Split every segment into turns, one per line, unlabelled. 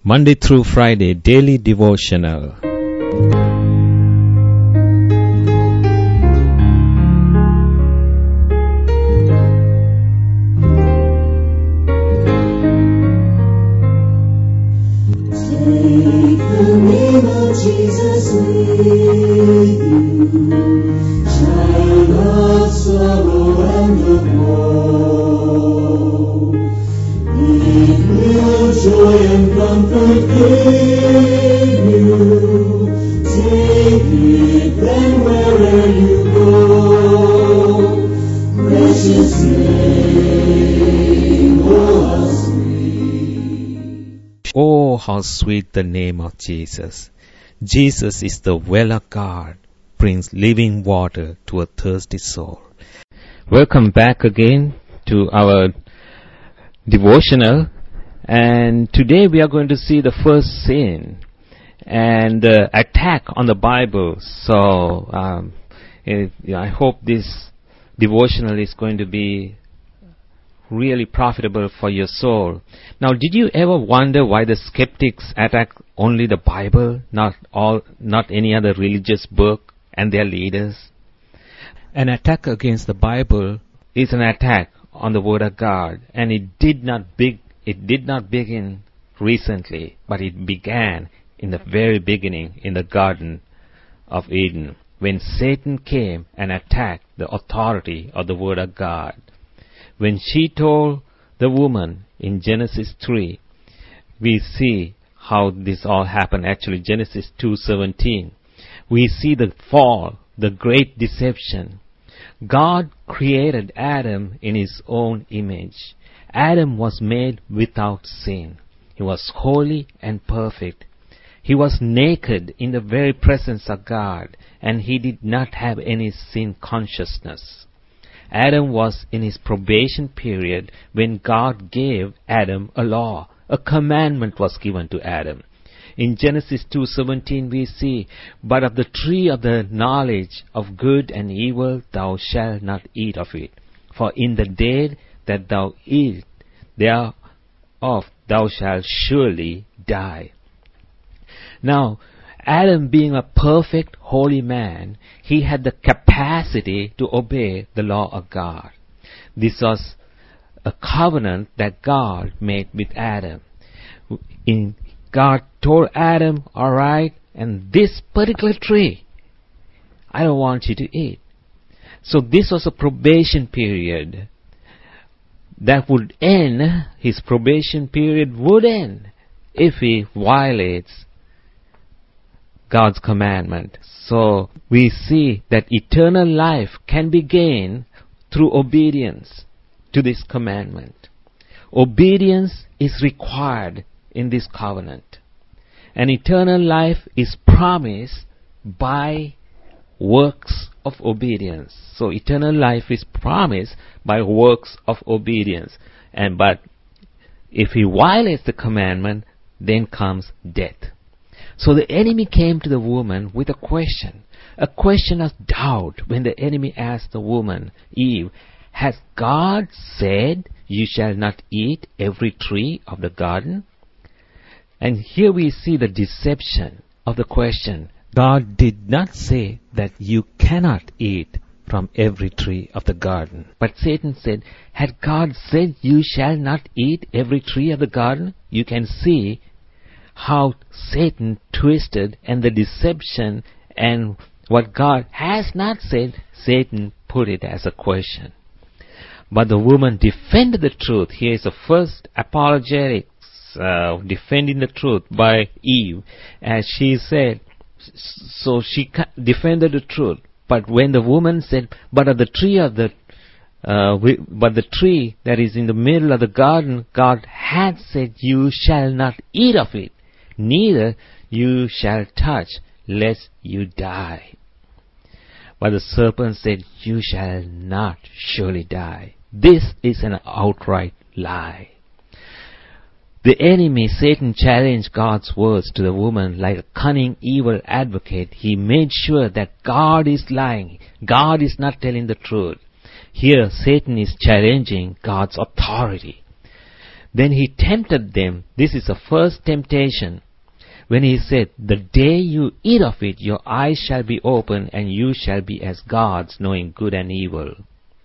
Monday through Friday daily devotional.
Take the name of Jesus with you, child of sorrow and of woe. It will joy and comfort give you. Take it then wherever you go. Precious name, oh how sweet.
Oh, how sweet the name of Jesus. Jesus is the well of God, brings living water to a thirsty soul. Welcome back again to our devotional, and today we are going to see the first sin and the attack on the Bible. So I hope this devotional is going to be really profitable for your soul. Now, did you ever wonder why the skeptics attack only the Bible, not any other religious book and their leaders? An attack against the Bible is an attack on the Word of God, and it did not begin recently, but it began in the very beginning in the Garden of Eden, when Satan came and attacked the authority of the Word of God. When she told the woman in Genesis 3, we see how this all happened. Actually, Genesis 2:17, we see the fall, the great deception. God created Adam in His own image. Adam was made without sin. He was holy and perfect. He was naked in the very presence of God, and he did not have any sin consciousness. Adam was in his probation period when God gave Adam a law. A commandment was given to Adam. In Genesis 2:17 we see, "But of the tree of the knowledge of good and evil thou shalt not eat of it. For in the day that thou eat thereof thou shalt surely die." Now, Adam, being a perfect, holy man, he had the capacity to obey the law of God. This was a covenant that God made with Adam. God told Adam, all right, and this particular tree, I don't want you to eat. So this was a probation period that would end, his probation period would end if he violates God's commandment. So we see that eternal life can be gained through obedience to this commandment. Obedience is required in this covenant. And eternal life is promised by works of obedience. So eternal life is promised by works of obedience. But if he violates the commandment, then comes death. So the enemy came to the woman with a question of doubt, when the enemy asked the woman, Eve, "Has God said you shall not eat every tree of the garden?" And here we see the deception of the question. God did not say that you cannot eat from every tree of the garden. But Satan said, had God said you shall not eat every tree of the garden? You can see how Satan twisted, and the deception, and what God has not said, Satan put it as a question. But the woman defended the truth. Here is the first apologetics, defending the truth by Eve. As she said, so she defended the truth. But when the woman said, but the tree that is in the middle of the garden, God had said, you shall not eat of it, neither you shall touch, lest you die. But the serpent said, you shall not surely die. This is an outright lie. The enemy, Satan, challenged God's words to the woman like a cunning evil advocate. He made sure that God is lying. God is not telling the truth. Here, Satan is challenging God's authority. Then he tempted them. This is the first temptation. When he said, the day you eat of it, your eyes shall be opened, and you shall be as gods, knowing good and evil.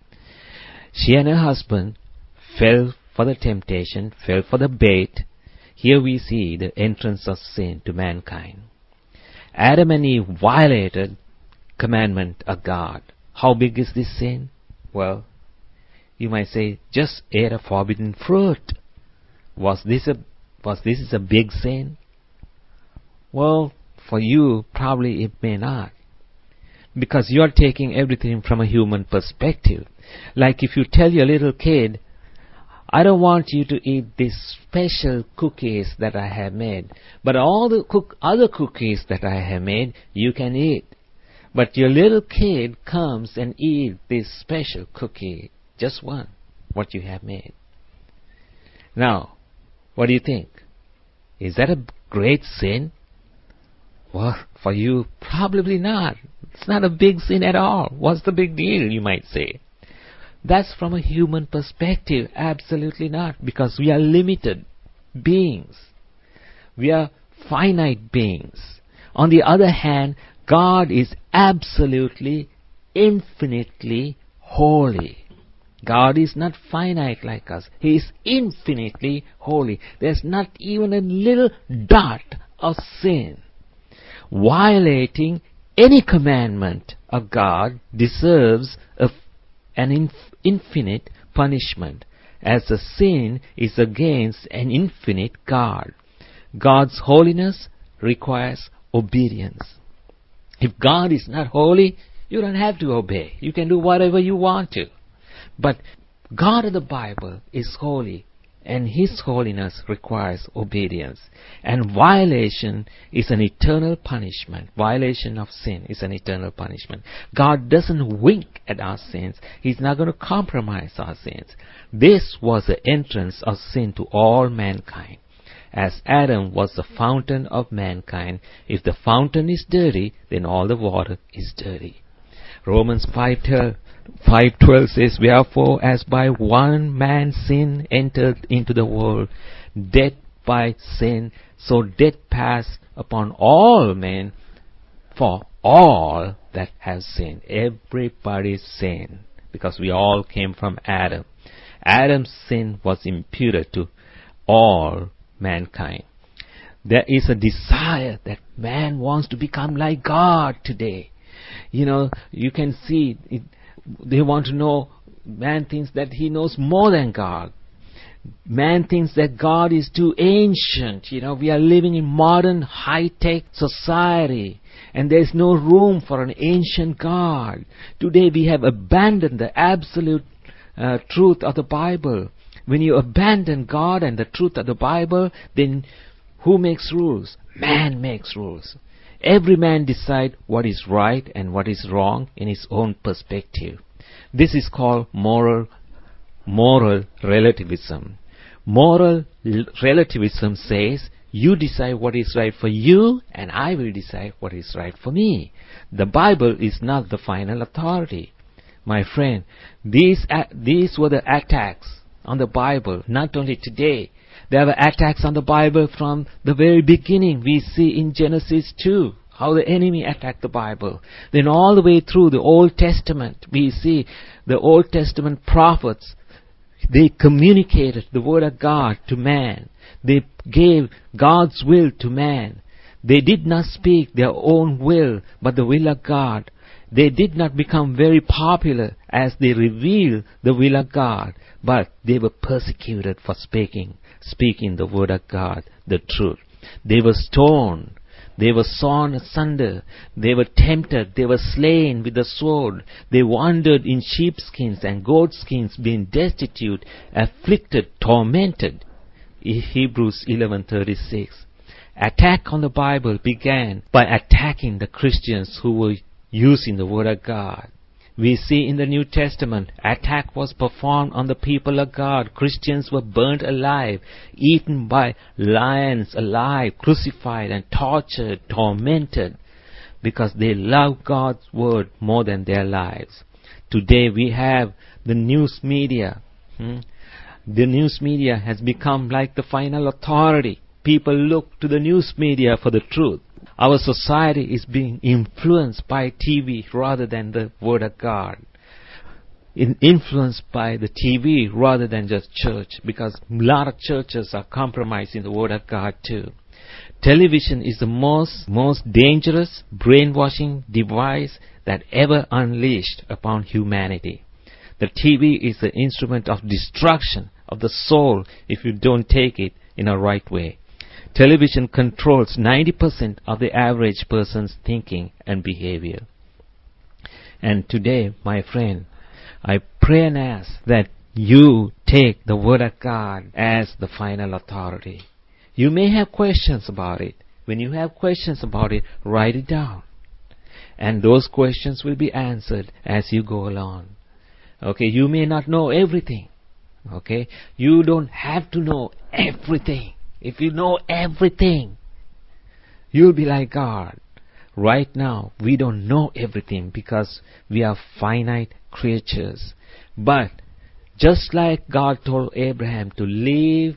She and her husband fell for the temptation, fell for the bait. Here we see the entrance of sin to mankind. Adam and Eve violated commandment of God. How big is this sin? Well, you might say, just ate a forbidden fruit. Was this a big sin? Well, for you, probably it may not. Because you are taking everything from a human perspective. Like if you tell your little kid, I don't want you to eat these special cookies that I have made, but all the other cookies that I have made, you can eat. But your little kid comes and eats this special cookie, just one, what you have made. Now, what do you think? Is that a great sin? Well, for you, probably not. It's not a big sin at all. What's the big deal, you might say? That's from a human perspective. Absolutely not. Because we are limited beings. We are finite beings. On the other hand, God is absolutely, infinitely holy. God is not finite like us. He is infinitely holy. There's not even a little dot of sin. Violating any commandment of God deserves an infinite punishment, as the sin is against an infinite God. God's holiness requires obedience. If God is not holy, you don't have to obey. You can do whatever you want to. But God of the Bible is holy, and His holiness requires obedience. And violation is an eternal punishment. Violation of sin is an eternal punishment. God doesn't wink at our sins. He's not going to compromise our sins. This was the entrance of sin to all mankind. As Adam was the fountain of mankind, if the fountain is dirty, then all the water is dirty. Romans 5:12 says, wherefore, as by one man sin entered into the world, death by sin, so death passed upon all men, for all that have sinned. Everybody's sinned, because we all came from Adam. Adam's sin was imputed to all mankind. There is a desire that man wants to become like God today. You know, you can see it. They want to know, man thinks that he knows more than God. Man thinks that God is too ancient. You know, we are living in modern high-tech society, and there's no room for an ancient God. Today we have abandoned the absolute truth of the Bible. When you abandon God and the truth of the Bible, then who makes rules? Man makes rules. Every man decides what is right and what is wrong in his own perspective. This is called moral relativism. Moral relativism says, you decide what is right for you, and I will decide what is right for me. The Bible is not the final authority. My friend, these were the attacks on the Bible, not only today. There were attacks on the Bible from the very beginning. We see in Genesis 2 how the enemy attacked the Bible. Then all the way through the Old Testament, we see the Old Testament prophets. They communicated the Word of God to man. They gave God's will to man. They did not speak their own will, but the will of God. They did not become very popular as they revealed the will of God, but they were persecuted for speaking the Word of God, the truth. They were stoned. They were sawn asunder. They were tempted. They were slain with the sword. They wandered in sheepskins and goatskins, being destitute, afflicted, tormented. Hebrews 11:36. Attack on the Bible began by attacking the Christians who were using the Word of God. We see in the New Testament, attack was performed on the people of God. Christians were burnt alive, eaten by lions alive, crucified and tortured, tormented, because they loved God's Word more than their lives. Today we have the news media. The news media has become like the final authority. People look to the news media for the truth. Our society is being influenced by TV rather than the Word of God. Influenced by the TV rather than just church, because a lot of churches are compromising the Word of God too. Television is the most dangerous brainwashing device that ever unleashed upon humanity. The TV is the instrument of destruction of the soul if you don't take it in a right way. Television controls 90% of the average person's thinking and behavior. And today, my friend, I pray and ask that you take the Word of God as the final authority. You may have questions about it. When you have questions about it, write it down. And those questions will be answered as you go along. Okay, you may not know everything. Okay, you don't have to know everything. If you know everything, you'll be like God. Right now, we don't know everything because we are finite creatures. But just like God told Abraham to leave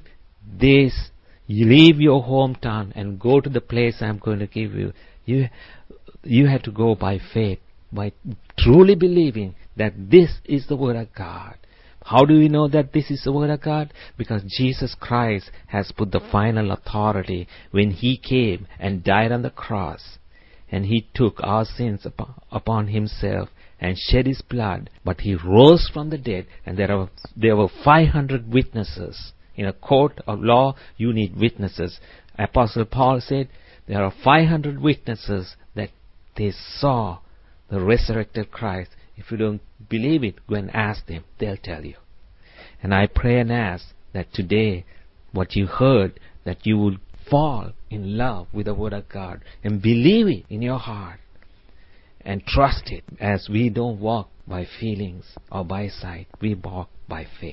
your hometown and go to the place I'm going to give you, you have to go by faith, by truly believing that this is the Word of God. How do we know that this is the Word of God? Because Jesus Christ has put the final authority when He came and died on the cross. And He took our sins upon Himself and shed His blood. But He rose from the dead, and there were 500 witnesses. In a court of law, you need witnesses. Apostle Paul said there are 500 witnesses that they saw the resurrected Christ. If you don't believe it, go and ask them. They'll tell you. And I pray and ask that today, what you heard, that you will fall in love with the Word of God and believe it in your heart and trust it, as we don't walk by feelings or by sight. We walk by faith.